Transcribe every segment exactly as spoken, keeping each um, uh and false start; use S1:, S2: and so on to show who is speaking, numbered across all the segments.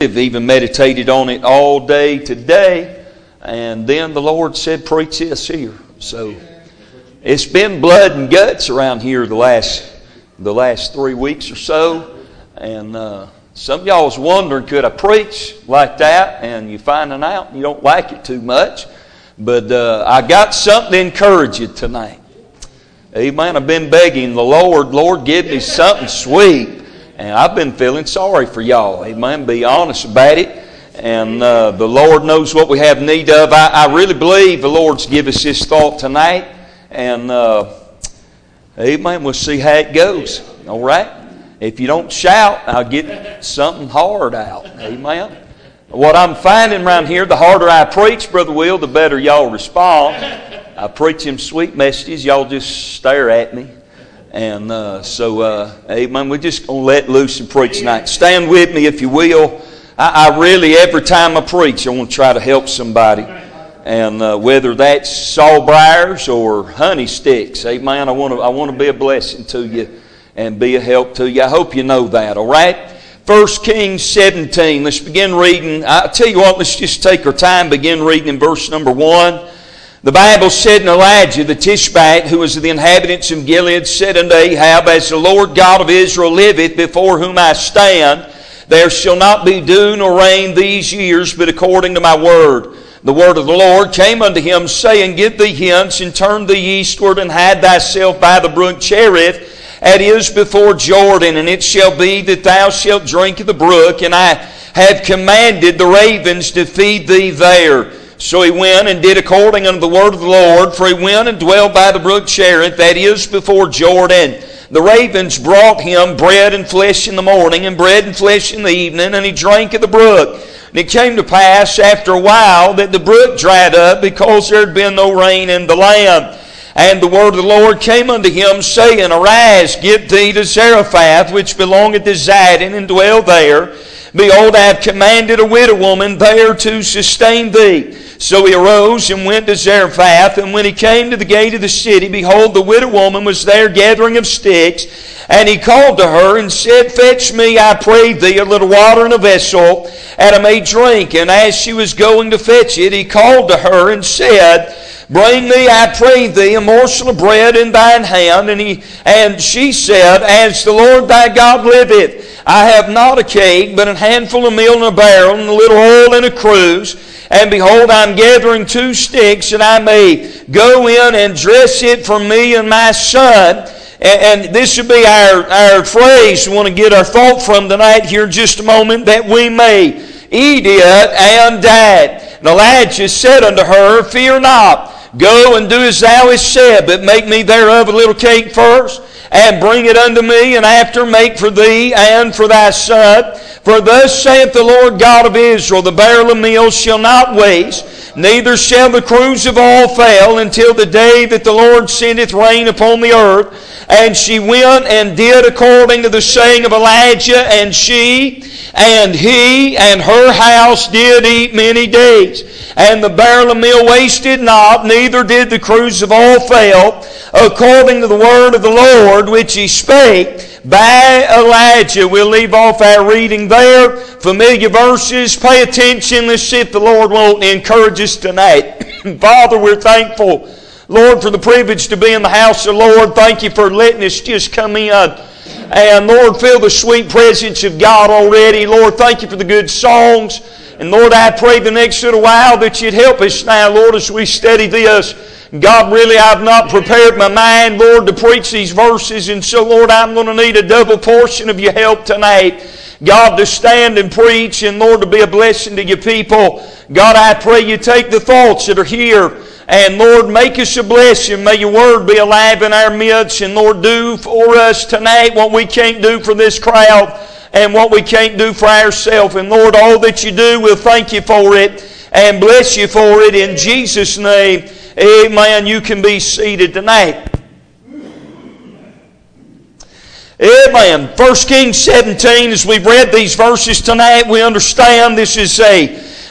S1: I've even meditated on it all day today, and then the Lord said, preach this here. So it's been blood and guts around here the last the last three weeks or so, and uh, some of y'all was wondering, could I preach like that? And you're finding out you don't like it too much, but uh, I got something to encourage you tonight. Amen. I've been begging the Lord, Lord, give me something sweet. And I've been feeling sorry for y'all. Amen. Be honest about it. And uh, the Lord knows what we have need of. I, I really believe the Lord's give us this thought tonight. And uh, amen. We'll see how it goes. All right. If you don't shout, I'll get something hard out. Amen. What I'm finding around here, the harder I preach, Brother Will, the better y'all respond. I preach them sweet messages. Y'all just stare at me. And uh, so, uh, amen, we're just going to let loose and preach tonight. Stand with me if you will. I, I really, every time I preach, I want to try to help somebody. And uh, whether that's sawbriars or honey sticks, amen, I want to I want to be a blessing to you and be a help to you. I hope you know that, all right? First Kings seventeen, let's begin reading. I'll tell you what, let's just take our time, begin reading in verse number one. The Bible said, and Elijah the Tishbite, who was of the inhabitants of Gilead, said unto Ahab, as the Lord God of Israel liveth, before whom I stand, there shall not be dew nor rain these years, but according to my word. The word of the Lord came unto him, saying, get thee hence, and turn thee eastward, and hide thyself by the brook Cherith, that is before Jordan, and it shall be that thou shalt drink of the brook, and I have commanded the ravens to feed thee there. So he went and did according unto the word of the Lord, for he went and dwelt by the brook Cherith, that is before Jordan. The ravens brought him bread and flesh in the morning, and bread and flesh in the evening, and he drank of the brook. And it came to pass after a while that the brook dried up, because there had been no rain in the land. And the word of the Lord came unto him, saying, arise, get thee to Zarephath, which belongeth to Zidon, and dwell there. Behold, I have commanded a widow woman there to sustain thee. So he arose and went to Zarephath, and when he came to the gate of the city, behold, the widow woman was there gathering of sticks. And he called to her and said, fetch me, I pray thee, a little water in a vessel, and I may drink. And as she was going to fetch it, he called to her and said, bring me, I pray thee, a morsel of bread in thine hand. And he and she said, as the Lord thy God liveth, I have not a cake, but a handful of meal in a barrel, and a little oil in a cruse. And behold, I am gathering two sticks, that I may go in and dress it for me and my son. And, and this would be our, our phrase we want to get our thought from tonight here in just a moment, that we may eat it and die. And Elijah said unto her, fear not, go and do as thou hast said, but make me thereof a little cake first, and bring it unto me, and after make for thee and for thy son. For thus saith the Lord God of Israel, the barrel of meal shall not waste, neither shall the cruse of oil fail, until the day that the Lord sendeth rain upon the earth. And she went and did according to the saying of Elijah, and she and he and her house did eat many days. And the barrel of meal wasted not, neither did the cruse of oil fail, according to the word of the Lord which he spake by Elijah. We'll leave off our reading there. Familiar verses. Pay attention. Let's see if the Lord won't encourage us tonight. Father, we're thankful, Lord, for the privilege to be in the house of the Lord. Thank you for letting us just come in. And Lord, feel the sweet presence of God already. Lord, thank you for the good songs. And Lord, I pray the next little while that you'd help us now, Lord, as we study this. God, really, I've not prepared my mind, Lord, to preach these verses. And so, Lord, I'm going to need a double portion of your help tonight. God, to stand and preach, and Lord, to be a blessing to your people. God, I pray you take the thoughts that are here, and Lord, make us a blessing. May your word be alive in our midst, and Lord, do for us tonight what we can't do for this crowd, and what we can't do for ourselves. And Lord, all that you do, we'll thank you for it, and bless you for it in Jesus' name. Amen. You can be seated tonight. Amen. First Kings seventeen, as we've read these verses tonight, we understand this is a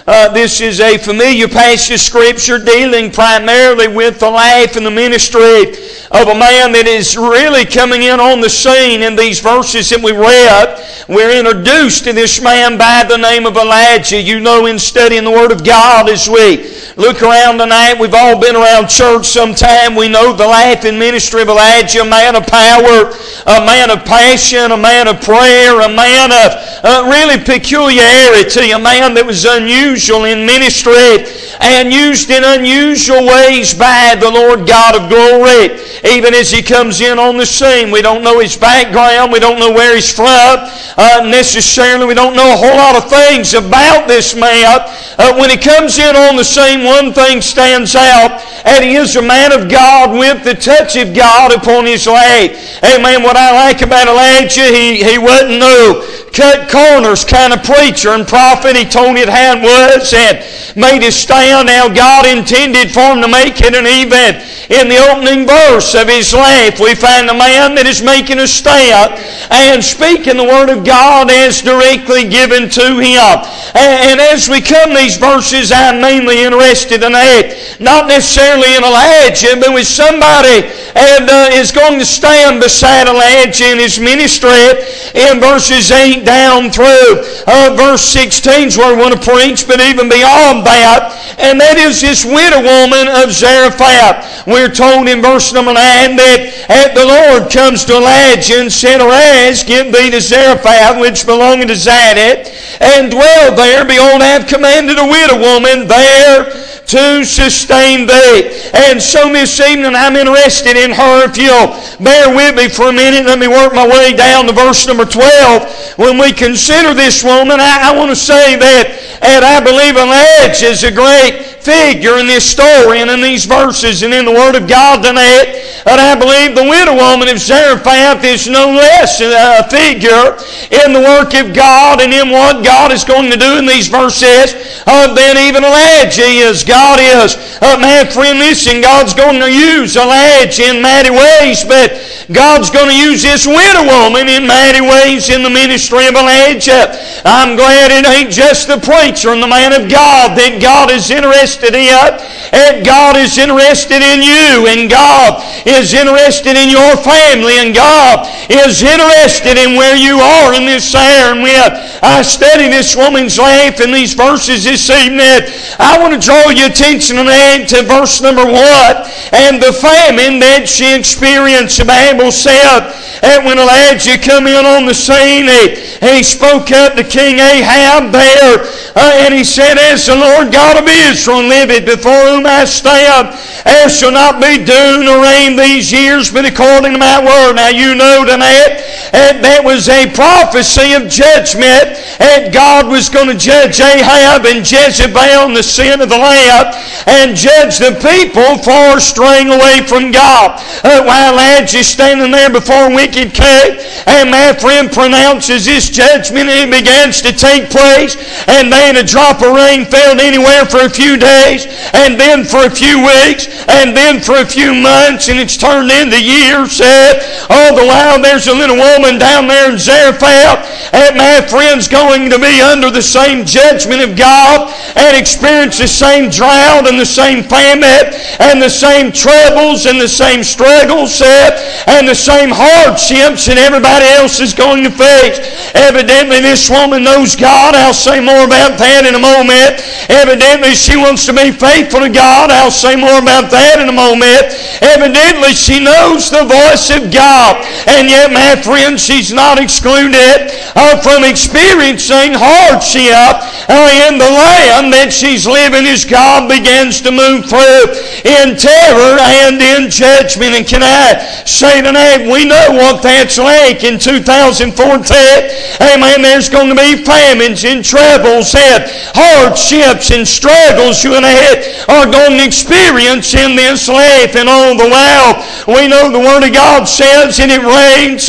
S1: Uh, this is a familiar passage of Scripture dealing primarily with the life and the ministry of a man that is really coming in on the scene in these verses that we read. We're introduced to this man by the name of Elijah. You know, in studying the Word of God, as we look around tonight, we've all been around church sometime. We know the life and ministry of Elijah, a man of power, a man of passion, a man of prayer, a man of uh, really peculiarity, a man that was unusual in ministry and used in unusual ways by the Lord God of glory. Even as he comes in on the scene, we don't know his background, we don't know where he's from uh, necessarily, we don't know a whole lot of things about this man. Uh, when he comes in on the scene, one thing stands out, and he is a man of God with the touch of God upon his life. Amen. What I like about Elijah, he, he wasn't no cut corners kind of preacher and prophet. He told it how it was and made it stand how God intended for him to make it. And even in the opening verse of his life, we find a man that is making a stand and speaking the Word of God as directly given to him. And, and as we come these verses, I'm mainly interested in it, not necessarily in Elijah, but with somebody and uh, is going to stand beside Elijah in his ministry in verses eight down through uh, verse sixteen is where we want to preach, but even beyond that, and that is this widow woman of Zarephath. We're told in verse number nine that at the Lord comes to Elijah and said, Arise, get thee to Zarephath, which belongeth to Zidon, and dwell there. Behold, I have commanded a widow woman there to sustain thee. And so this evening I'm interested in her. If you'll bear with me for a minute, let me work my way down to verse number twelve. When we consider this woman, I, I want to say that, and I believe Elijah is a great figure in this story and in these verses and in the Word of God tonight. And I believe the widow woman of Zarephath is no less a figure in the work of God and in what God is going to do in these verses uh, than even Elijah is. God is, uh, my friend, listen, God's going to use Elijah in mighty ways, but God's going to use this widow woman in mighty ways in the ministry of Elijah. I'm glad it ain't just the preacher and the man of God that God is interested in, and God is interested in you, and God is interested in your family, and God is interested in where you are in this hour. And when I study this woman's life in these verses this evening, I want to draw your attention tonight to verse number one and the famine that she experienced. The Bible said that when Elijah come in on the scene, he, he spoke up to King Ahab there, uh, and he said, As the Lord God of Israel liveth, before whom I stand, there shall not be dew nor rain these years, but according to my word. Now you know tonight that that was a prophecy of judgment, and God was going to judge Ahab and Jezebel and the sin of the land, and judge the people for straying away from God. Uh, while Elijah is standing there before a wicked king, and my friend pronounces this judgment, and it begins to take place, and then a drop of rain fell anywhere for a few days, and then for a few weeks, and then for a few months, and it's turned into years. Uh, all the while there's a little woman down there in Zarephath, and my friend's going to be under the same judgment of God and experience the same drought and the same famine and the same troubles and the same struggles uh, and the same hardships that everybody else is going to face. Evidently this woman knows God. I'll say more about that in a moment. Evidently she wants to be faithful to God. I'll say more about that in a moment. Evidently she knows the voice of God, and yet my friend, she's not excluded uh, from experiencing hardship uh, in the land that she's living as God begins to move through in terror and in judgment. And can I say tonight, we know what that's like in two thousand fourteen. Amen. There's going to be famines and troubles and hardships and struggles you and I are going to experience in this life. And all the while, we know the Word of God says, and it rains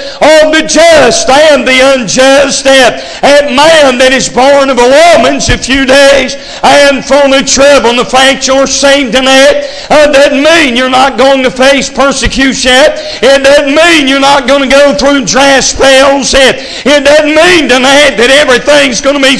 S1: on the just and the unjust, and, and man that is born of a woman's a few days and full of trouble. And the fact you're saved tonight uh, doesn't mean you're not going to face persecution. It doesn't mean you're not going to go through dry spells. It, it doesn't mean tonight that everything's going to be sunshine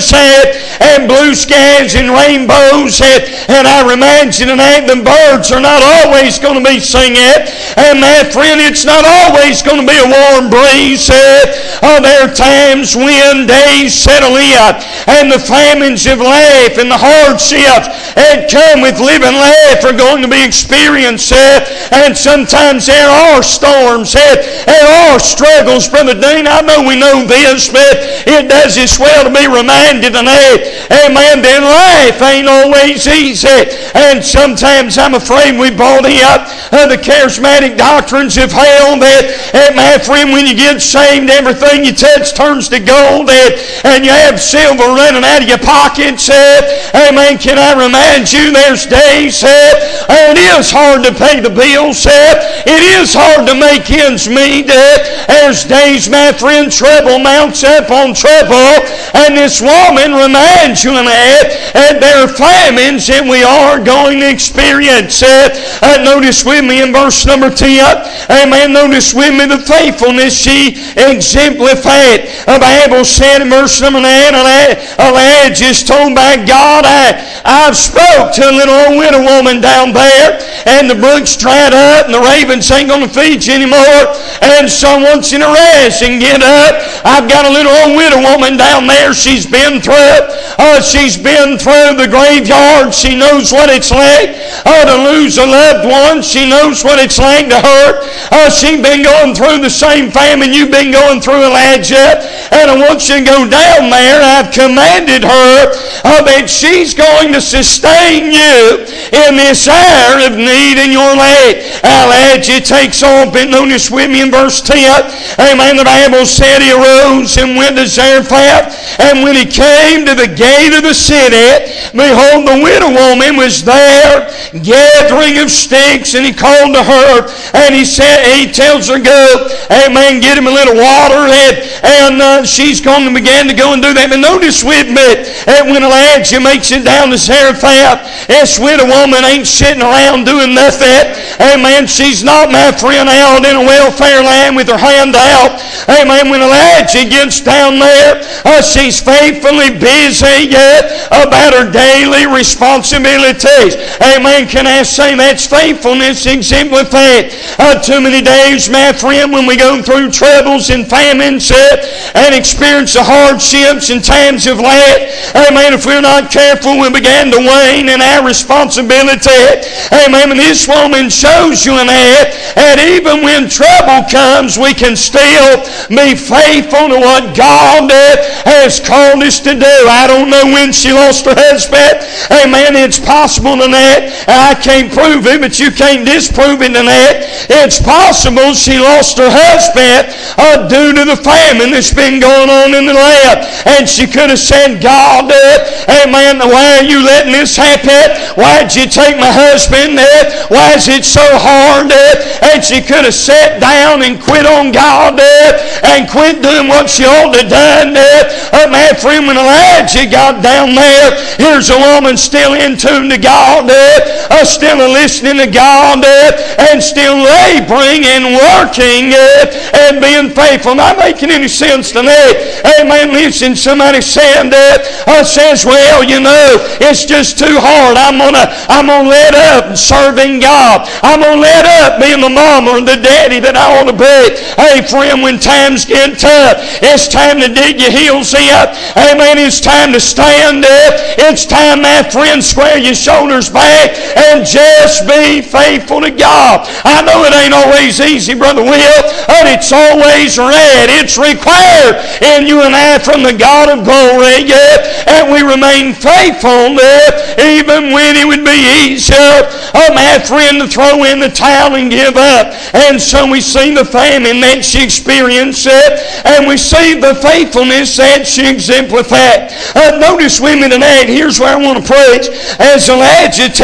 S1: said, and blue skies and rainbows said, and I remind you tonight, the birds are not always going to be singing, and my friend, it's not always going to be a warm breeze said. Oh, there are times when days settle in, and the famines of life and the hardships that come with living life are going to be experienced, and sometimes there are storms, there are struggles. Brother Dean, I know we know this, but it does us well to be reminded tonight, amen, that life ain't always easy, and sometimes I'm afraid we bought up uh, the charismatic doctrines of hell that, uh, my friend, when you get saved, everything you touch turns to gold, and, and you have silver running out of your pockets. Uh, amen. Can I remind you, there's days uh, it is hard to pay the bills. Uh, it is hard to make ends meet. Uh, there's days, my friend, trouble mounts up on trouble, and this woman reminds you of that, and there are famines that we are going to experience. Uh, uh, notice with me in verse number ten, amen, notice with me the faithfulness she exemplified. The Bible said in verse number nine, a lad, a lad just told by God, I, I've spoke to a little old widow woman down there, and the brook's dried up, and the ravens ain't going to feed you anymore, and so once in a rest and get up, I've got a little old widow woman down there. She's been through, uh, she's been through the graveyard. She knows what it's like uh, to lose a loved one. She knows what it's like to hurt. Uh, she's been going through the same famine you've been going through, Elijah, and I want you to go down there. I've commanded her uh, that she's going to sustain you in this hour of need in your life. Elijah takes off, and notice with me in verse ten, amen, the Bible said he arose and went to Zarephath, and when he came to the gate of the city, behold, the widow woman was there gathering of sticks, and he called to her, and he said, he tells her, go, amen, get him a little water, and, and uh, she's going to begin to go and do that. But notice with me, that when Elijah makes it down to Zarephath, this widow woman ain't sitting around doing nothing. Amen. She's not, my friend, out in a welfare land with her hand out. Amen. When Elijah gets down there, uh, she's faithfully busy uh, about her daily responsibilities. Amen. Can I say that's faithfulness exemplified? Uh, too many days, my friend, when we go through troubles and famines uh, and experience the hardships and times of lack, amen, if we're not careful, we begin to wane in our responsibility. Amen. And this woman shows you in that, that even when trouble comes, we can still be faithful to what God has called us to do. I don't know when she lost her husband. Amen. It's possible tonight. I can't prove it, but you can't disprove it tonight. It's possible she lost her husband uh, due to the famine that's been going on in the land. And she could have said, God, uh, amen, why are you letting this happen? Why did you take my husband? Uh, why is it so hard? Uh, and she could have sat down and quit on God uh, and quit doing what she ought to have done. Uh, my friend, when Elijah got down there, here's a woman still in tune to God, uh, uh, still listening to God, uh, and still laboring and working uh, and being faithful. Not making any sense tonight. Amen. Listen, somebody said that, uh, says, well, you know, it's just too hard. I'm gonna, I'm gonna let up serving God. I'm gonna let up being the mom or the daddy that I ought to be. Hey, friend, when times get tough, it's time to dig your heels in. Amen. It's time to stand up. It's time, my friend, square your shoulders back and just be faithful to God. I know it ain't always easy, Brother Will, but it's always right. It's required in you and I from the God of glory, yeah, and we remain faithful, yeah, even when it would be easier, oh, my friend, to throw in the towel and give up. And so we see the famine that she experienced, uh, and we see the faithfulness that she exemplified. Uh, notice with me tonight, here's where I want to preach. As Elijah tells her,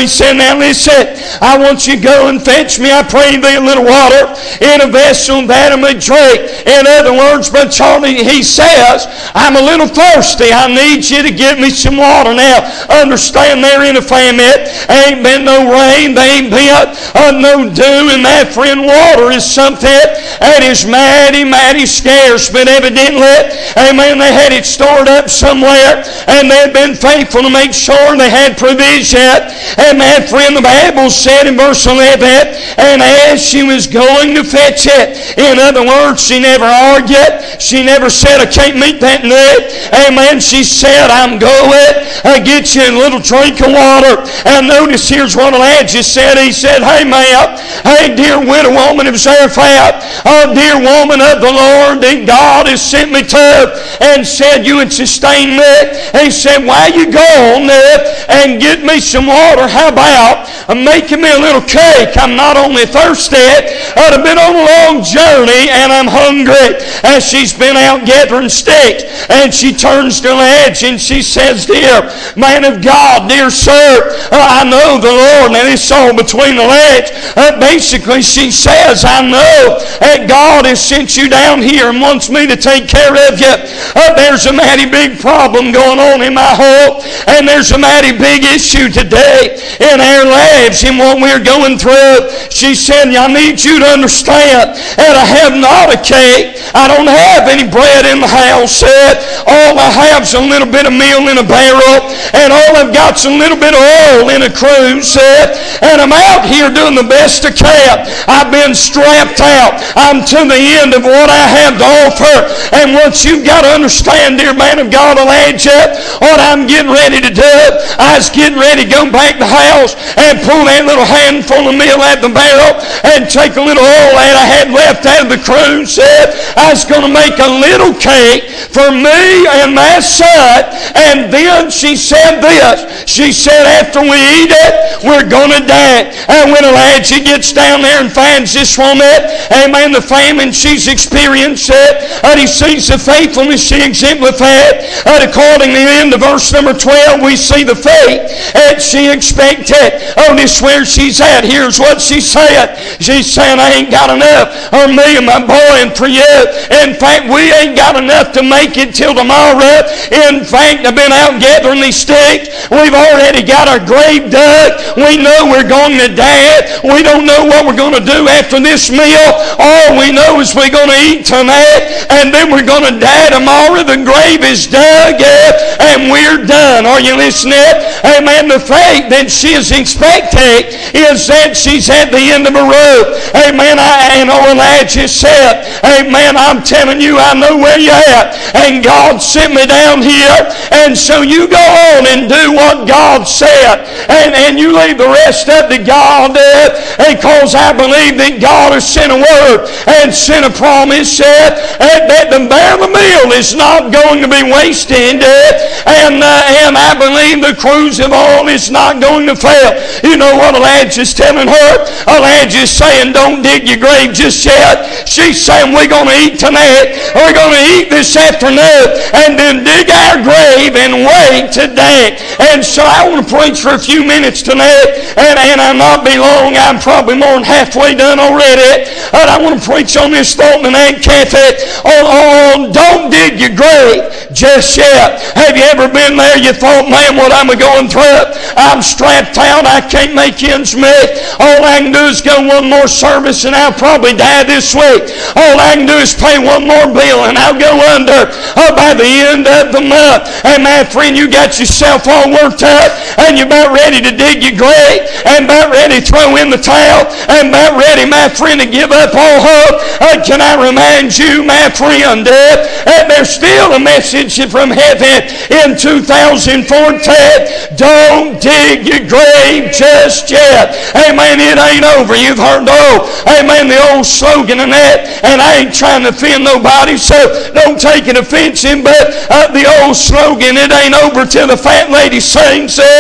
S2: he said, now listen, I want you to go and fetch me, I pray thee, a little water in a vessel that I may drink. In other words, Brother Charlie, he says, I'm a little thirsty. I need you to give me some water. Now, understand they're in a famine. Ain't been no rain. They ain't been uh, no dew. And that, friend, water is something that is mighty, mighty scarce. But evidently, amen, they had it stored up somewhere. And they had been faithful to make sure they had provision. And my friend, the Bible said in verse eleven, and as she was going to fetch it, in other words, she never argued. She never said, I can't meet that need. Amen. She said, I'm going. I get you a little drink of water. And notice here's what Elijah said. He said, hey, ma'am, hey, dear widow woman of Zarephath, oh, dear woman of the Lord, that God has sent me to, and said you would sustain me. And he said, why you go on there and get me some water? How about making me a little cake? I'm not only thirsty, I've been on a long journey and I'm hungry. As she's been out gathering sticks, and she turns to Elijah and she says, dear man of God, dear sir, uh, I know the Lord. Now this is all between the legs. Uh, basically she says, I know that God has sent you down here and wants me to take care of you. Uh, there's a mighty big problem going on in my home, and there's a mighty big issue today in our lives in what we're going through. She said, I need you to understand that I have not a cake. I don't have any bread in the house. All I have is a little bit of meal in a barrel, and all I've got is a little bit of oil in a cruse, and I'm out here doing the best I can. I've been strapped out. I'm to the end of what I have to offer. And what you've got to understand, dear man of God, Elijah, what I'm getting ready to do, I was getting ready to go back to the house and pull that little handful of meal out the barrel and take a little oil that I had left out of the cruse. I was going to make a little cake for me and my son. And then she said this. She said, after we eat it, we're going to die. And when Elijah gets down there and finds this woman, amen, the famine she's experienced, and he sees the faithfulness she exemplified, and according to the end of verse number twelve, we see the faith that she expected. Oh, this where she's at. Here's what she said. She's saying, I ain't got enough for me and my boy and for you. In fact, we ain't got enough to make it till tomorrow. In fact, I've been out gathering these sticks. We've already got our grave dug. We know we're going to die. We don't know what we're going to do after this meal. All we know is we're going to eat tonight, and then we're going to die tomorrow. The grave is dug, and we're done. Are you listening? Amen. The fact that she is expecting is that she's at the end of a rope. Amen. I, and oh, Elijah said, amen, I'm telling you, I know where you're at, and God sent me down here, and so you go on and do what God said, and, and you leave the rest up to God, uh, because I believe that God has sent a word and sent a promise uh, that the barrel of meal is not going to be wasted, uh, and, uh, and I believe the cruse of oil is not going to fail. You know what Elijah's telling her? Elijah's saying, don't dig your grave just yet. She's saying, we're going to eat tonight, we're going to eat this afternoon, and then dig our grave and wait today. And so I want to preach for a few minutes tonight, and, and I'll not be long. I'm probably more than halfway done already. But I want to preach on this thought tonight, Kathy, on, on don't dig your grave just yet. Have you ever been there? You thought, man, what am I going through? I'm strapped out. I can't make ends meet. All I can do is go one more service and I'll probably die this week. All I can do is pay one more bill and I'll go under oh, by the end of the month. And my friend, you got yourself all worked up and you're about ready to dig your grave and about ready to throw in the towel and about ready, my friend, to give up all hope. Uh, can I remind you, my friend, uh, that there's still a message from heaven in two thousand fourteen. Don't dig your grave just yet. Amen. It ain't over. You've heard the old, amen, the old slogan and that, and I ain't trying to offend nobody, so don't take it offensive, but uh, the old slogan, it ain't over till the fat lady sings it.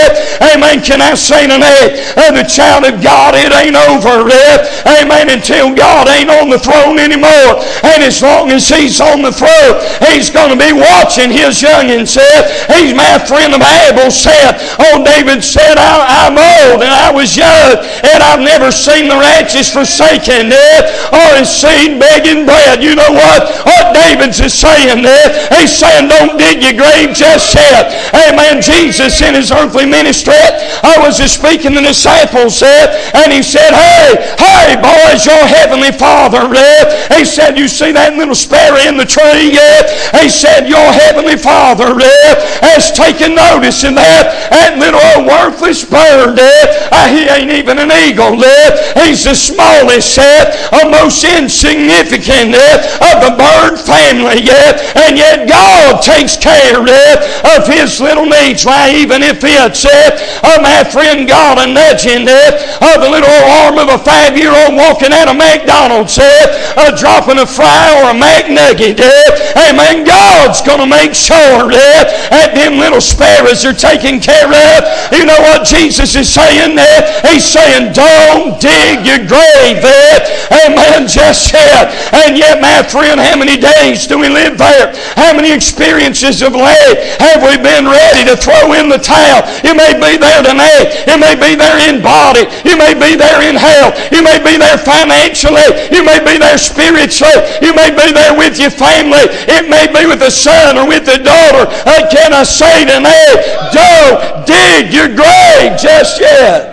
S2: Amen. Can I say tonight, uh, the child of God, it ain't over. Amen. Until God ain't on the throne anymore. And as long as He's on the throne, He's going to be watching His youngins. He's my friend. The Bible said, oh, David said, I, I'm old and I was young, and I've never seen the righteous forsaken or his seed begging bread. You know what? What David's is saying there, he's saying, don't dig your grave just yet. Amen. Jesus in His earthly ministry, I was just speaking to the disciples there, and He said, hey, hey, boys, your heavenly Father, uh, He said, you see that little sparrow in the tree? Uh, he said, your heavenly Father uh, has taken notice in that, that little old worthless bird. Uh, he ain't even an eagle. Uh, he's the smallest, uh, most insignificant uh, of the bird family. Uh, and yet God takes care uh, of His little needs. Why, even if it's, uh, my friend, God a nudging uh, of the little arm of a five-year-old walking out of McDonald's, uh, uh, dropping a fry or a McNugget. Uh, amen. God's going to make sure uh, that them little sparrows are taken care of. You know what Jesus is saying there? He's saying, don't dig your grave there. Amen. Just yet. And yet, my friend, how many days do we live there? How many experiences of life have we been ready to throw in the towel? You may be there tonight. You may be there in body. You may be there in health. You may be there financially. You may be there spiritually. You may be there with your family. It may be with a son or with a daughter. Uh, can I say tonight, don't dig your grave just yet.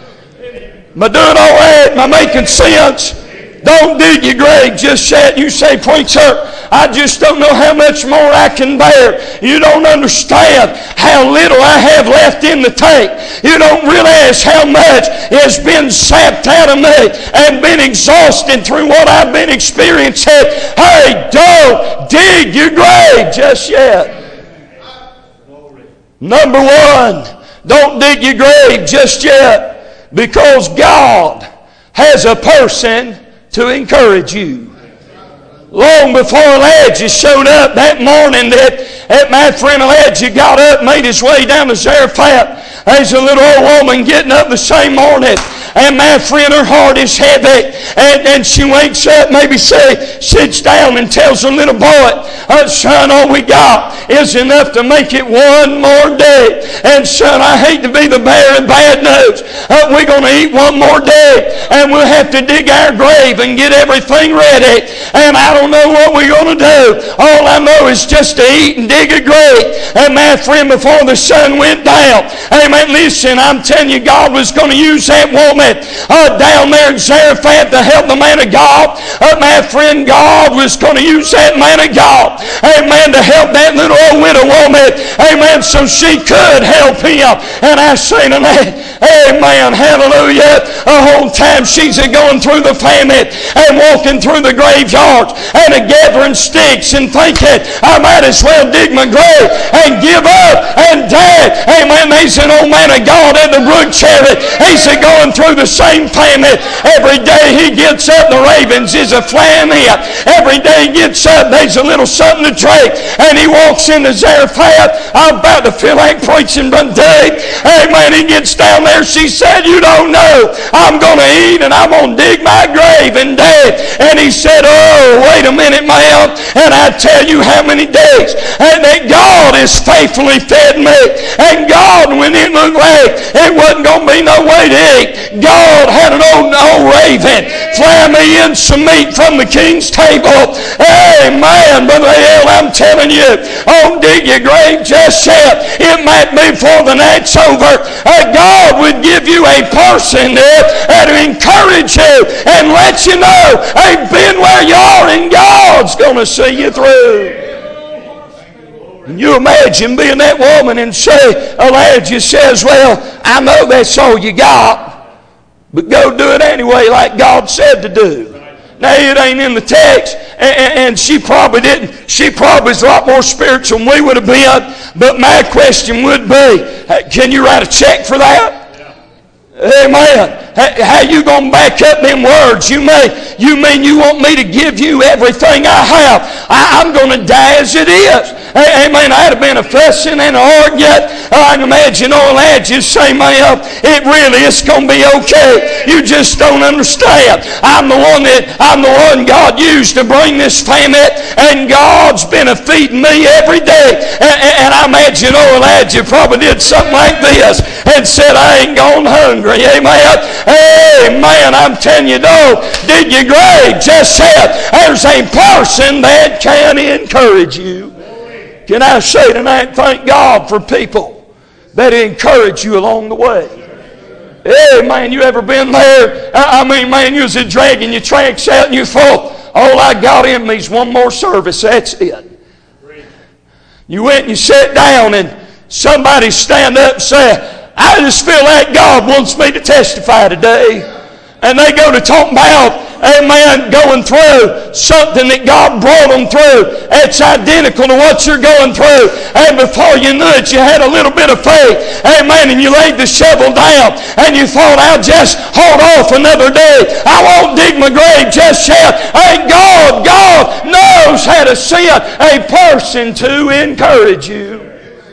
S2: Am I doing all right? Am I making sense? Don't dig your grave just yet. You say, preacher, I just don't know how much more I can bear. You don't understand how little I have left in the tank. You don't realize how much has been sapped out of me and been exhausted through what I've been experiencing. Hey, don't dig your grave just yet. Number one, don't dig your grave just yet, because God has a person to encourage you. Long before Elijah showed up that morning, that, that my friend Elijah got up, made his way down to Zarephath. There's a little old woman getting up the same morning, and my friend, her heart is heavy, and, and she wakes up, maybe say, sits down and tells her little boy, oh, son, all we got is enough to make it one more day. And son, I hate to be the bearer of bad news. Uh, we're going to eat one more day, and we'll have to dig our grave and get everything ready. And I don't know what we're going to do. All I know is just to eat and dig a grave. And my friend, before the sun went down, amen, listen, I'm telling you, God was going to use that woman Uh, down there in Zarephath to help the man of God. Uh, my friend, God was going to use that man of God, amen, to help that little old widow woman, amen, so she could help him. And I say tonight, amen, hallelujah, the whole time she's going through the famine and walking through the graveyards and a gathering sticks and thinking, I might as well dig my grave and give up and die. Amen. There's an old man of God at the Brook Cherry. He's going through the same famine. Every day he gets up, the ravens is a flying in. Every day he gets up, there's a little something to drink. And he walks into Zarephath. I'm about to feel like preaching, Brother Dave. Amen. He gets down there. She said, you don't know. I'm going to eat and I'm going to dig my grave and die. And he said, oh, wait a minute, ma'am. And I tell you how many days and that God has faithfully fed me. And God, when it looked like it wasn't going to be no way to eat, God had an old, old raven fly me in some meat from the king's table. Amen. Brother Hale, I'm telling you, don't dig your grave just yet. It might be before the night's over. Uh, God would give you a person uh, to encourage you and let you know, I've been where you are and God's going to see you through. Can you imagine being that woman and say, Elijah says, well, I know that's all you got, but go do it anyway like God said to do. Now, it ain't in the text, and, and she probably didn't. She probably is a lot more spiritual than we would have been, but my question would be, can you write a check for that? Amen. How you going to back up them words? You may, you mean you want me to give you everything I have? I, I'm going to die as it is. Amen. I'd have been a fussing and an argument I can imagine old lads say, man, it really is going to be okay. You just don't understand. I'm the one that I'm the one God used to bring this family, and God's been a feeding me every day. And, and I imagine old lads, you probably did something like this and said, I ain't gone hungry. Amen. Amen. I'm telling you, don't dig your grave just yet. There's a person that can encourage you. Can I say tonight, thank God for people that encourage you along the way. Hey, man, you ever been there? I mean, man, you was dragging your tracks out and you thought, all I got in me is one more service. That's it. You went and you sat down and somebody stand up and say, I just feel like God wants me to testify today. And they go to talk about, amen, going through something that God brought them through. It's identical to what you're going through. And before you knew it, you had a little bit of faith. Amen. And you laid the shovel down. And you thought, I'll just hold off another day. I won't dig my grave just yet. And God, God knows how to send a person to encourage you.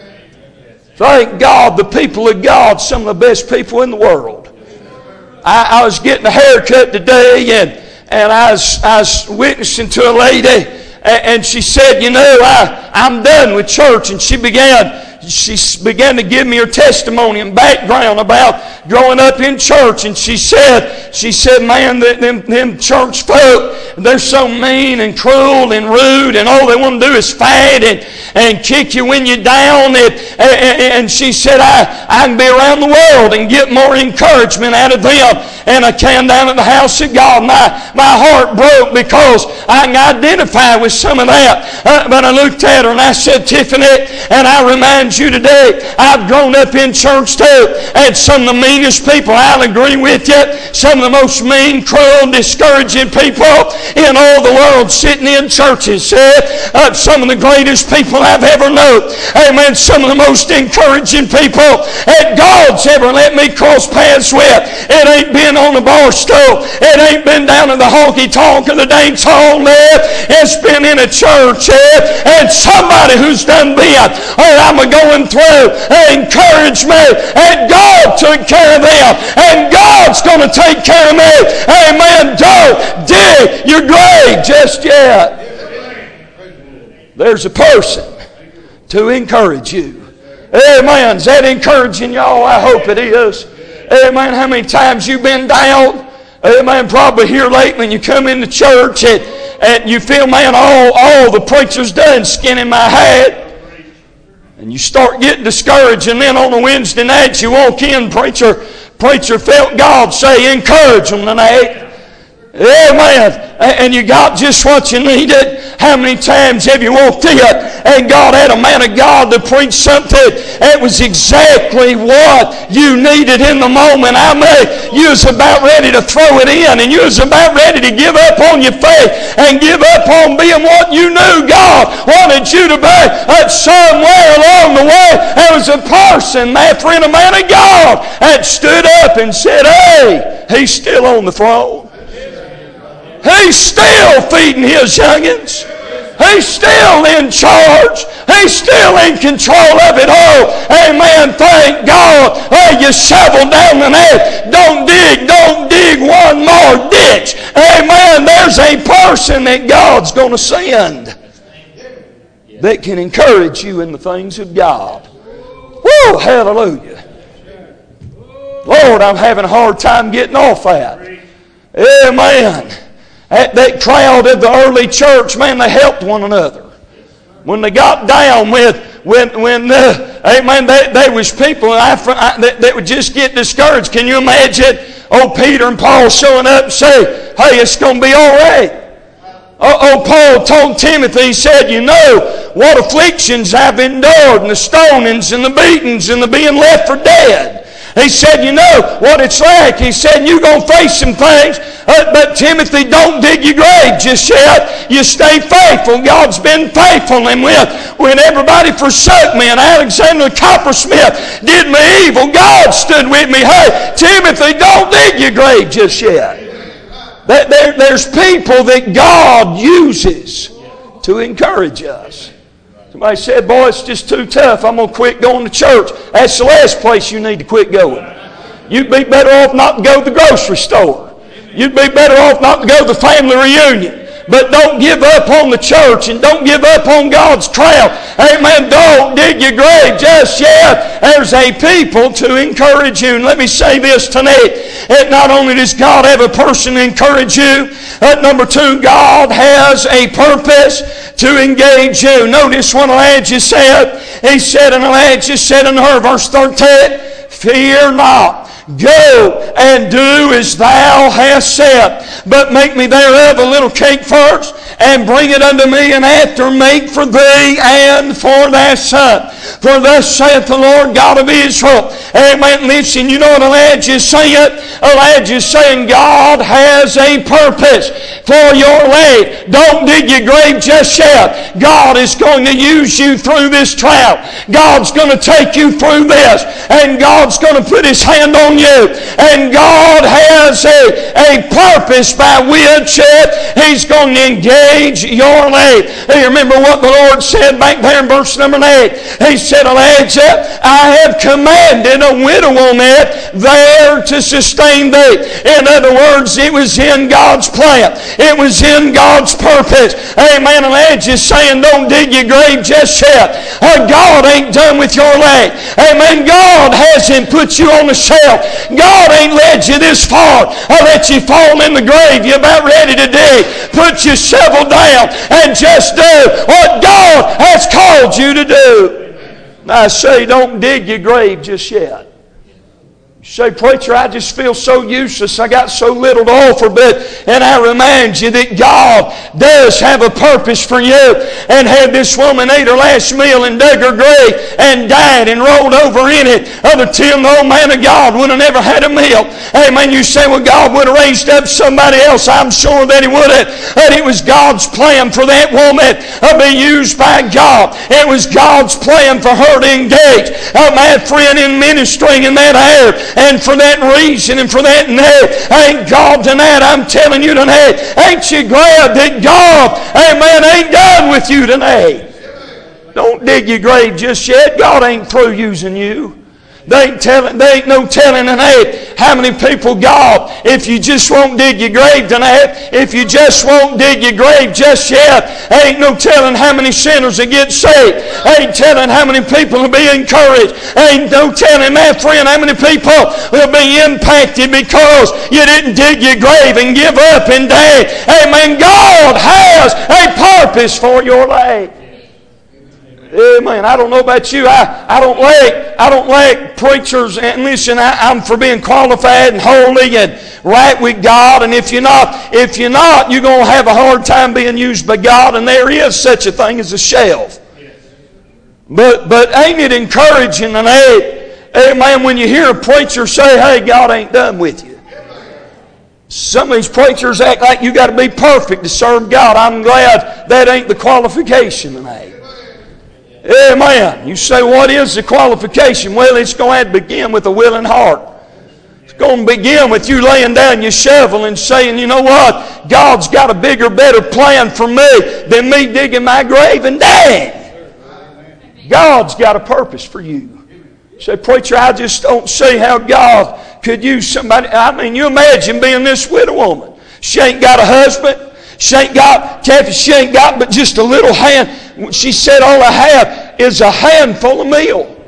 S2: Thank God, the people of God, some of the best people in the world. I, I was getting a haircut today, and, and I, was, I was witnessing to a lady, and, and she said, you know, I, I'm done with church. And she began she began to give me her testimony and background about growing up in church. And she said, she said, man, them, them church folk, they're so mean and cruel and rude, and all they want to do is fight and, and kick you when you're down. And, and, and she said, I, I can be around the world and get more encouragement out of them and I can down at the house of God. My, my heart broke because I can identify with some of that. Uh, but I looked at her and I said, Tiffany, and I remind you today, I've grown up in church too, and some of the meanest people, I'll agree with you, some of the most mean, cruel, discouraging people in all the world sitting in churches. Uh, some of the greatest people I've ever known. Amen. Some of the most encouraging people that God's ever let me cross paths with. It ain't been on the bar stool. It ain't been down in the honky-tonk or the dance hall there. It's been in a church eh? And somebody who's done been, oh, I'm going through, encourage me, and God took care of them, and God's going to take care of me. Amen. Don't dig your grave just yet. There's a person to encourage you. Amen. Is that encouraging y'all? I hope it is. Amen. How many times you been down? Amen. Probably here lately when you come into church and, and you feel, man, all, all the preacher's done skinning my hat. And you start getting discouraged, and then on a Wednesday night you walk in, preacher, preacher felt God say, encourage them tonight. Amen. And you got just what you needed. How many times have you walked in and God had a man of God to preach something that was exactly what you needed in the moment? I mean, you was about ready to throw it in, and you was about ready to give up on your faith and give up on being what you knew God wanted you to be. But somewhere along the way, there was a person, that friend, a man of God, that stood up and said, hey, he's still on the throne. He's still feeding his youngins. He's still in charge. He's still in control of it all. Amen. Thank God. Hey, you shovel down the net. Don't dig. Don't dig one more ditch. Amen. There's a person that God's going to send that can encourage you in the things of God. Woo! Hallelujah. Lord, I'm having a hard time getting off that. Amen. At that crowd of the early church, man, they helped one another. When they got down with, when, when uh, amen, there, there was people I, I, that, that would just get discouraged. Can you imagine, oh, Peter and Paul showing up and say, hey, it's going to be all right. Oh, oh, Paul told Timothy, he said, you know what afflictions I've endured, and the stonings and the beatings and the being left for dead. He said, you know what it's like. He said, you're going to face some things. Uh, but Timothy, don't dig your grave just yet. You stay faithful. God's been faithful. And when, when everybody forsook me and Alexander the coppersmith did me evil, God stood with me. Hey, Timothy, don't dig your grave just yet. That there, there's people that God uses to encourage us. Somebody said, boy, it's just too tough. I'm going to quit going to church. That's the last place you need to quit going. You'd be better off not to go to the grocery store. You'd be better off not to go to the family reunion. But don't give up on the church and don't give up on God's crowd. Amen. Don't dig your grave just yet. There's a people to encourage you. And let me say this tonight. That not only does God have a person to encourage you, but number two, God has a purpose to engage you. Notice what Elijah said. He said, and Elijah said unto her, verse thirteen, fear not. Go and do as thou hast said, but make me thereof a little cake first, and bring it unto me, and after make for thee and for thy son. For thus saith the Lord God of Israel. Amen. Listen, you know what Elijah is saying? Elijah is saying God has a purpose for your life. Don't dig your grave just yet. God is going to use you through this trial. God's going to take you through this, and God's going to put His hand on you. And God has a, a purpose by which He's going to engage your life. You remember what the Lord said back there in verse number eight. He said, Elijah, I have commanded a widow woman there to sustain thee. In other words, it was in God's plan. It was in God's purpose. Amen. Elijah is saying, don't dig your grave just yet. Uh, God ain't done with your life. Amen. God hasn't put you on the shelf. God ain't led you this far. I let you fall in the grave. You're about ready to dig. Put your shovel down and just do what God has called you to do. I say, don't dig your grave just yet. You say, preacher, I just feel so useless. I got so little to offer. But, and I remind you that God does have a purpose for you. And had this woman ate her last meal and dug her grave and died and rolled over in it, other till the old man of God would have never had a meal. Amen. You say, well, God would have raised up somebody else. I'm sure that He would have. But it was God's plan for that woman to be used by God. It was God's plan for her to engage. Oh, my friend, in ministering in that area. And for that reason and for that need, ain't God tonight, I'm telling you tonight, ain't you glad that God, amen, ain't done with you tonight? Don't dig your grave just yet. God ain't through using you. They ain't, telling, they ain't no telling tonight how many people, God, if you just won't dig your grave tonight, if you just won't dig your grave just yet, ain't no telling how many sinners will get saved. Ain't telling how many people will be encouraged. Ain't no telling, my friend, how many people will be impacted because you didn't dig your grave and give up and die. Amen. God has a purpose for your life. Amen. I don't know about you. I, I don't like I don't like preachers. And listen, I, I'm for being qualified and holy and right with God. And if you're not, if you're not, you're going to have a hard time being used by God. And there is such a thing as a shelf. But but ain't it encouraging tonight, amen, when you hear a preacher say, "Hey, God ain't done with you." Some of these preachers act like you got to be perfect to serve God. I'm glad that ain't the qualification tonight. Amen. You say, what is the qualification? Well, it's going to begin with a willing heart. It's going to begin with you laying down your shovel and saying, you know what? God's got a bigger, better plan for me than me digging my grave and dying. God's got a purpose for you. You say, preacher, I just don't see how God could use somebody. I mean, you imagine being this widow woman. She ain't got a husband. She ain't got, Kathy, she ain't got but just a little hand. She said, all I have is a handful of meal.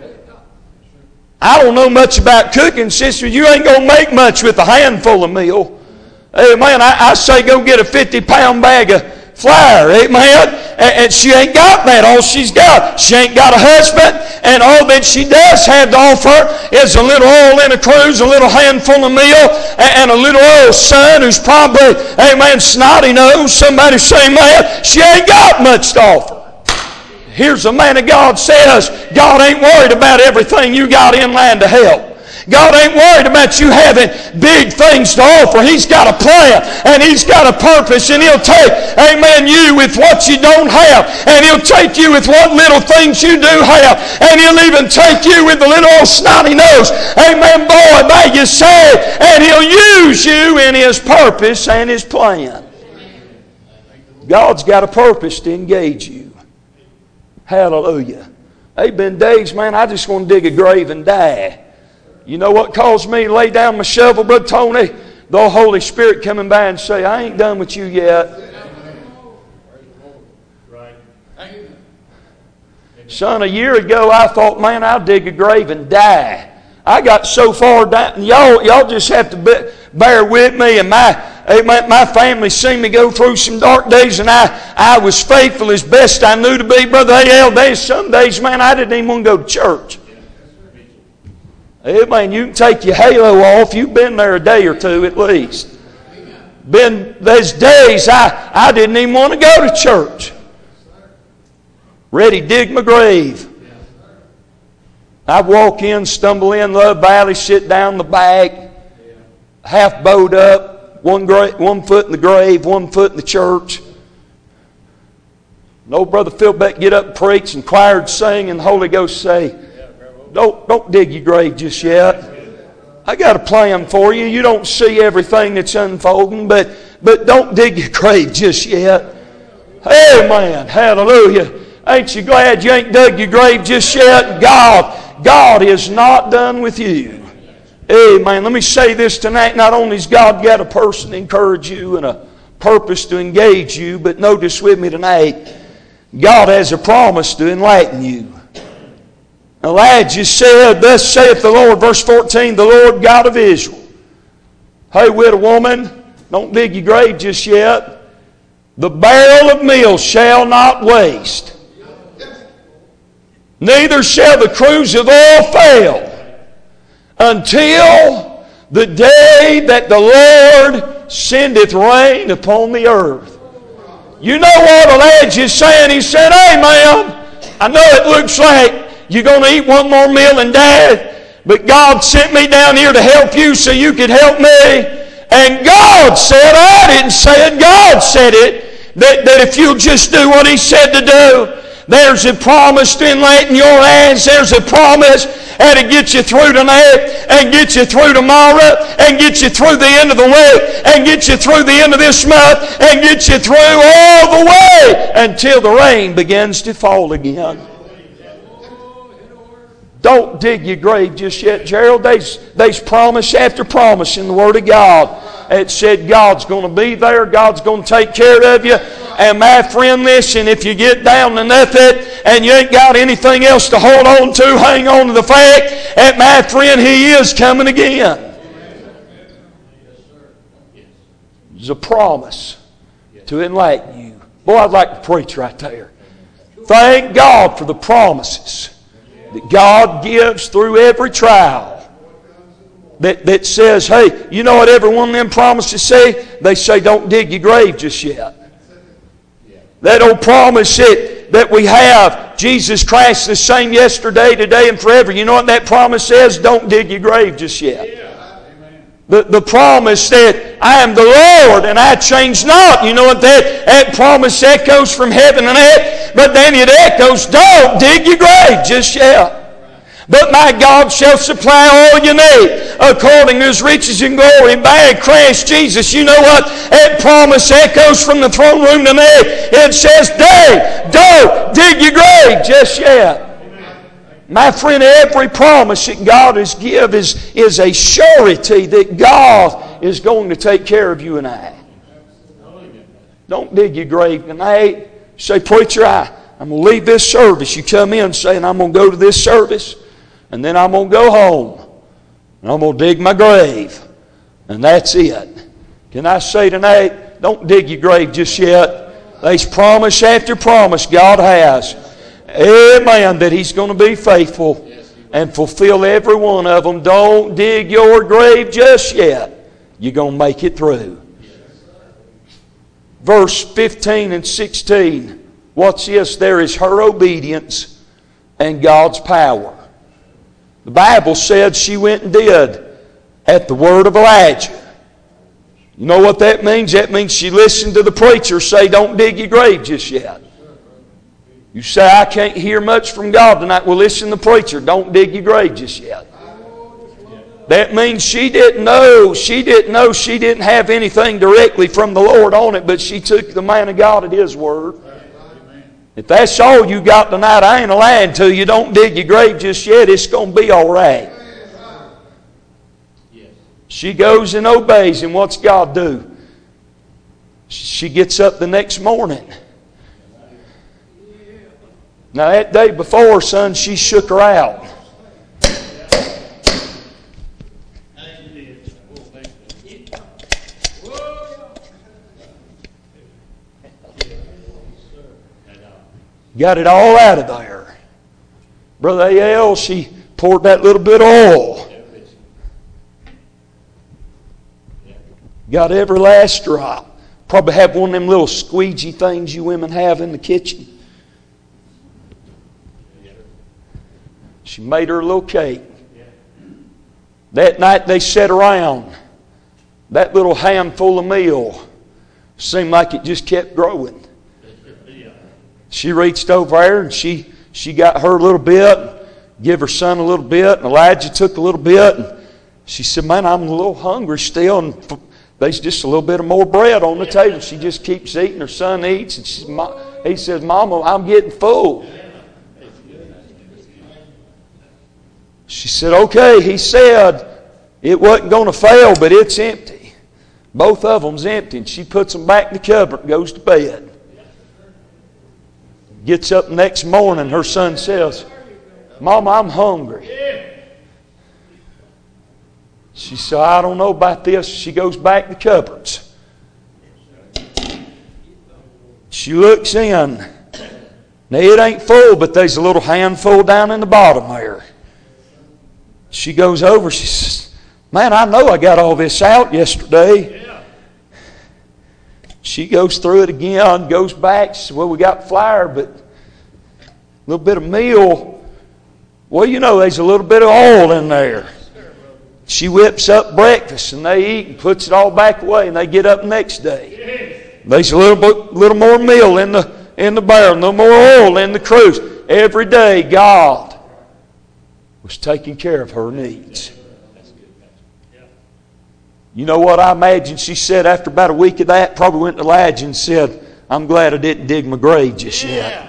S2: I don't know much about cooking, sister. You ain't going to make much with a handful of meal. Amen. I, I say go get a fifty pound bag of flour. Amen. And, and she ain't got that. All she's got. She ain't got a husband. And all that she does have to offer is a little oil in a cruse, a little handful of meal, and, and a little old son who's probably, amen, snotty nose. Somebody say, man, she ain't got much to offer. Here's a man of God says, God ain't worried about everything you got in line to help. God ain't worried about you having big things to offer. He's got a plan and He's got a purpose, and He'll take, amen, you with what you don't have, and He'll take you with what little things you do have, and He'll even take you with the little old snotty nose, amen, boy, by your side, and He'll use you in His purpose and His plan. God's got a purpose to engage you.
S1: Hallelujah. There's been days, man, I just want to dig a grave and die. You know what caused me to lay down my shovel, Brother Tony? The Holy Spirit coming by and say, I ain't done with you yet. Son, a year ago I thought, man, I'll dig a grave and die. I got so far down. Y'all, y'all just have to be, bear with me. And my, my, my family seen me go through some dark days, and I, I was faithful as best I knew to be. Brother A L, there's some days, man, I didn't even want to go to church. Hey, man, you can take your halo off. You've been there a day or two at least. Been, there's days I, I didn't even want to go to church. Ready to dig my grave. I'd walk in, stumble in Love Valley, sit down in the back, half bowed up, one, gra- one foot in the grave, one foot in the church. And old Brother Phil Beck get up and preach, and choir would sing, and the Holy Ghost say, don't, don't dig your grave just yet. I got a plan for you. You don't see everything that's unfolding, but, but don't dig your grave just yet. Amen. Hallelujah. Ain't you glad you ain't dug your grave just yet? God, God is not done with you. Amen. Let me say this tonight. Not only has God got a person to encourage you and a purpose to engage you, but notice with me tonight, God has a promise to enlighten you. Elijah said, thus saith the Lord, verse fourteen, the Lord God of Israel. Hey, widow woman, don't dig your grave just yet. The barrel of meal shall not waste. Neither shall the cruse of oil fail until the day that the Lord sendeth rain upon the earth. You know what Elijah is saying? He said, hey, ma'am, I know it looks like you're going to eat one more meal and die, but God sent me down here to help you so you could help me. And God said, I didn't say it, God said it, that, that if you'll just do what He said to do, there's a promise to enlighten your eyes. There's a promise how to get you through tonight and get you through tomorrow and get you through the end of the week and get you through the end of this month and get you through all the way until the rain begins to fall again. Don't dig your grave just yet, Gerald. There's, there's promise after promise in the Word of God. It said God's going to be there. God's going to take care of you. And my friend, listen, if you get down to nothing and you ain't got anything else to hold on to, hang on to the fact that, my friend, He is coming again. There's a promise to enlighten you. Boy, I'd like to preach right there. Thank God for the promises that God gives through every trial. That, that says, hey, you know what every one of them promises say? They say, don't dig your grave just yet. That old promise that, that we have, Jesus Christ the same yesterday, today, and forever. You know what that promise says? Don't dig your grave just yet. The, the promise that I am the Lord and I change not. You know what that, that promise echoes from heaven and earth? But then it echoes, don't dig your grave just yet. But my God shall supply all you need according to His riches and glory by Christ Jesus. You know what? That promise echoes from the throne room tonight. It says, Dave, don't dig your grave just yet. My friend, every promise that God has given is, is a surety that God is going to take care of you and I. Don't dig your grave tonight. Say, preacher, I, I'm going to leave this service. You come in saying, I'm going to go to this service. And then I'm going to go home. And I'm going to dig my grave. And that's it. Can I say tonight, don't dig your grave just yet. There's promise after promise God has. Amen. That He's going to be faithful and fulfill every one of them. Don't dig your grave just yet. You're going to make it through. Verse fifteen and sixteen. Watch this. There is her obedience and God's power. The Bible said she went and did at the word of Elijah. You know what that means? That means she listened to the preacher say, don't dig your grave just yet. You say, I can't hear much from God tonight. Well, listen to the preacher. Don't dig your grave just yet. That means she didn't know. She didn't know. She didn't have anything directly from the Lord on it, but she took the man of God at his word.
S2: If that's all you got tonight, I ain't lying to you. Don't dig your grave just yet. It's going to be all right. She goes and obeys, and what's God do? She gets up the next morning. Now that day before, son, she shook her out. Got it all out of there. Brother A L, she poured that little bit of oil. Got every last drop. Probably have one of them little squeegee things you women have in the kitchen. She made her a little cake. That night they sat around. That little handful of meal seemed like it just kept growing. She reached over there and she, she got her a little bit, give her son a little bit, and Elijah took a little bit. And she said, man, I'm a little hungry still. And there's just a little bit of more bread on the table. She just keeps eating. Her son eats. And she's, he says, Mama, I'm getting full. She said, okay. He said, it wasn't going to fail, but it's empty. Both of them's empty. And she puts them back in the cupboard and goes to bed. Gets up next morning, her son says, Mama, I'm hungry. She said, I don't know about this. She goes back to the cupboards. She looks in. Now it ain't full, but there's a little handful down in the bottom there. She goes over, she says, man, I know I got all this out yesterday. She goes through it again, goes back. She said, well, we got flour, but a little bit of meal. Well, you know, there's a little bit of oil in there. She whips up breakfast, and they eat and puts it all back away, and they get up next day. There's a little bit, little more meal in the in the barrel, no more oil in the cruse. Every day, God was taking care of her needs. You know what I imagine she said after about a week of that? Probably went to Elijah and said, I'm glad I didn't dig my grave just yet.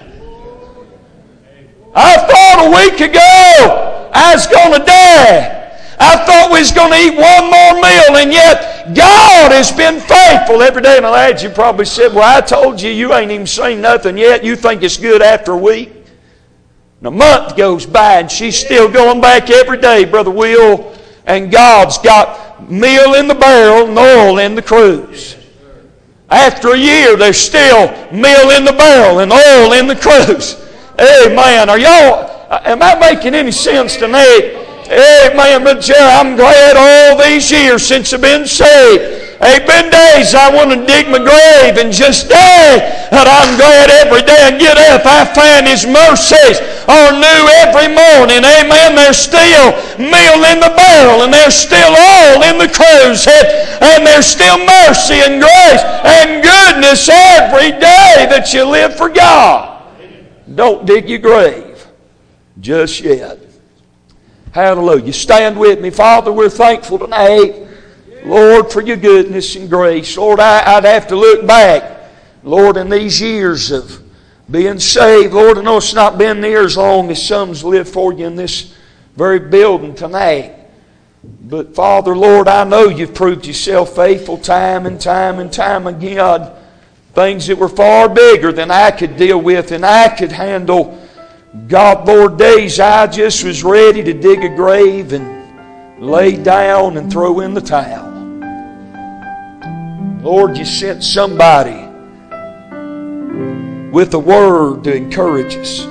S2: I thought a week ago I was going to die. I thought we was going to eat one more meal, and yet God has been faithful every day. And Elijah probably said, well, I told you, you ain't even seen nothing yet. You think it's good after a week? And a month goes by, and she's still going back every day, Brother Will, and God's got meal in the barrel and oil in the cruse. After a year, there's still meal in the barrel and oil in the cruse. Amen. Are y'all, am I making any sense tonight? Amen, Brother Jerry. I'm glad all these years since I've been saved. There been days I want to dig my grave and just die, but I'm glad every day I get up I find His mercies are new every morning. Amen. There's still meal in the barrel, and there's still oil in the cruse, and there's still mercy and grace and goodness every day that you live for God. Don't dig your grave just yet. Hallelujah. Stand with me. Father, we're thankful tonight, Lord, for your goodness and grace. Lord, I, I'd have to look back, Lord, in these years of being saved. Lord, I know it's not been near as long as some's lived for you in this very building tonight. But Father, Lord, I know you've proved yourself faithful time and time and time again. Things that were far bigger than I could deal with and I could handle. God, Lord, days I just was ready to dig a grave and lay down and throw in the towel. Lord, you sent somebody with a word to encourage us.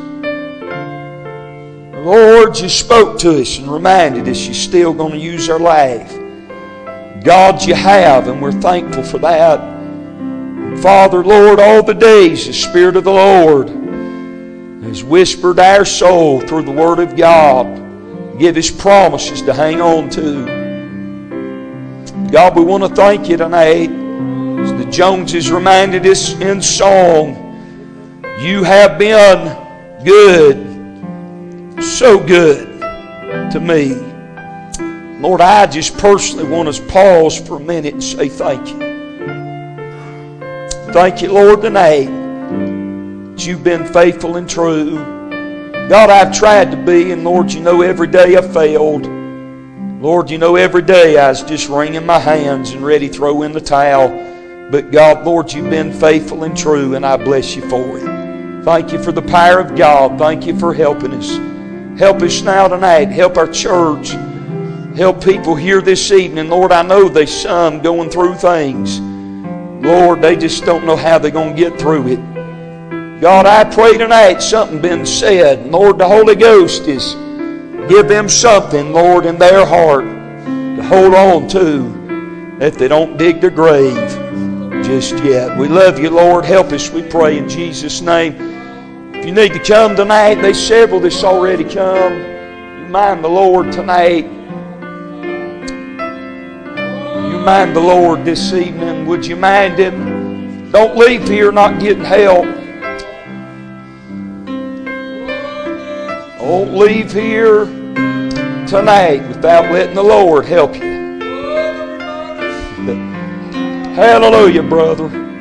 S2: Lord, you spoke to us and reminded us you're still going to use our life. God, you have, and we're thankful for that. Father, Lord, all the days the Spirit of the Lord has whispered our soul through the Word of God. Give us promises to hang on to. God, we want to thank you tonight. As the Joneses reminded us in song, you have been good, so good to me. Lord, I just personally want to pause for a minute and say thank you. Thank you, Lord, tonight
S1: that you've been faithful and true. God, I've tried to be, and Lord, you know every day I failed. Lord, you know every day I was just wringing my hands and ready to throw in the towel. But God, Lord, you've been faithful and true, and I bless you for it. Thank you for the power of God. Thank you for helping us. Help us now tonight. Help our church. Help people here this evening. Lord, I know there's some going through things. Lord, they just don't know how they're going to get through it. God, I pray tonight something been said. Lord, the Holy Ghost is give them something, Lord, in their heart to hold on to, that they don't dig their grave just yet. We love you, Lord. Help us, we pray in Jesus' name. If you need to come tonight, there's several that's already come. You mind the Lord tonight. You mind the Lord this evening. Would you mind Him? Don't leave here not getting help. Don't leave here tonight without letting the Lord help you. Hallelujah, brother.